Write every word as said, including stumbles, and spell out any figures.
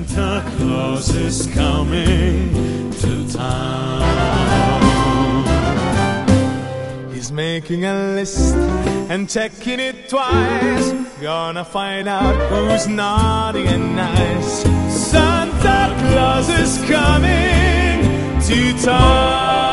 Santa Claus is coming to town. He's making a list and checking it twice. Gonna find out who's naughty and nice. Santa Claus is coming to town.